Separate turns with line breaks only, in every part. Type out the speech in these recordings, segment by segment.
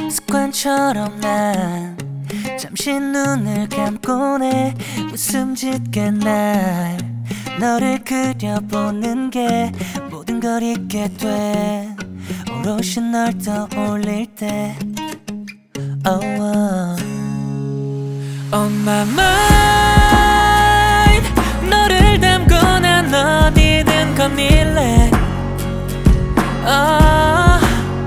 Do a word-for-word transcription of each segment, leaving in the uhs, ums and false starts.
습관처럼 난 잠시 눈을 감고 내 웃음 짓게 날 너를 그려보는 게 모든 걸 잊게 돼 오롯이 널 떠올릴 때 oh, oh. On my mind 너를 담고 난 어디든 거닐래 oh,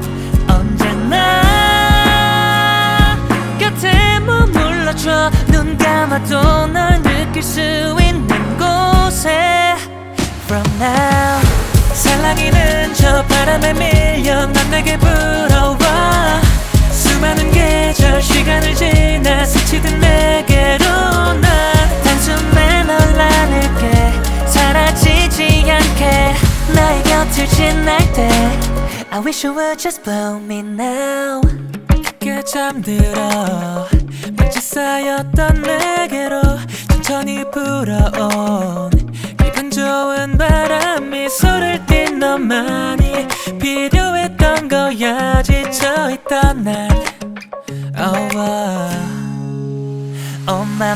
언제나 곁에 머물러줘 눈 감아도 널 느낄 수 있는 곳에 From now 살랑이는 저 바람에 밀려 난 내게 불어와 수많은 계절 시간을 지나 스치듯 내게로 난 단숨에 널 안을게 사라지지 않게 나의 곁을 지날 때 I wish you would just blow me now 깊게 잠들어 마치 쌓였던 내게로 천천히 불어온 기분 좋은 바람이 소를 띤 너만이 필요했던 거야 지쳐있던 날 Oh, oh. On my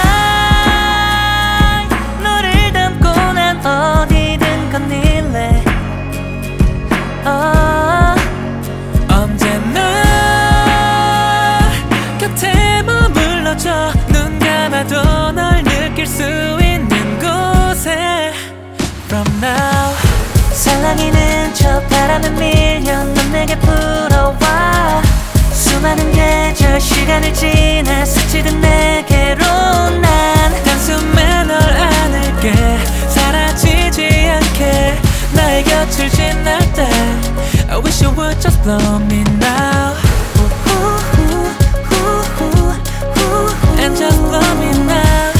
mind 너를 담고 난 어디든 거닐래 oh, 언제나 곁에 머물러줘 눈 감아도 널 느낄 수 있는 곳에 From now 살랑이는 저 바람에 밀려 넌 내게 불어와 수많은 계절 시간을 지나 스치듯 내게로 난 단숨에 널 안을게 사라지지 않게 나의 곁을 지날 때 I wish you would just blow me now And just blow me now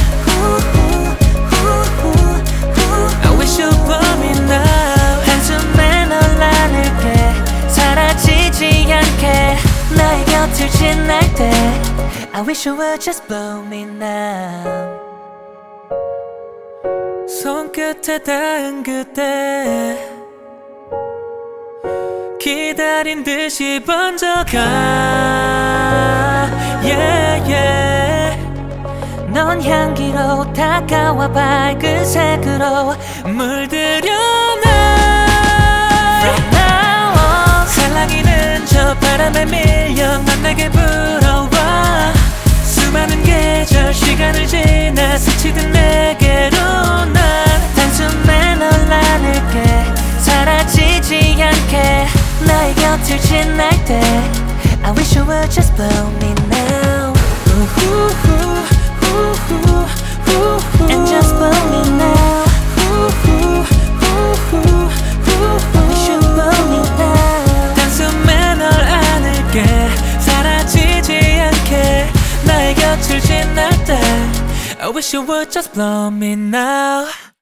I wish you would blow me now 한숨에 널 안을게 사라지지 않게 나의 곁을 지날 때 I wish you would just blow me now 손끝에 닿은 그때 기다린 듯이 번져가 yeah, yeah. 넌 향기로 다가와 밝은 색으로 물들여 날 From now on 살랑이는 저 바람에 밀려 난 내게 불어와 수많은 계절 시간을 지나 스치듯 내게로 난 단숨에 널 안을게 사라지지 않게 나의 곁을 지날 때 I wish you would just blow me now And just blow me now I wish you would blow me now 단숨에 널 안을게 사라지지 않게 나의 곁을 지날 때 I wish you would just blow me now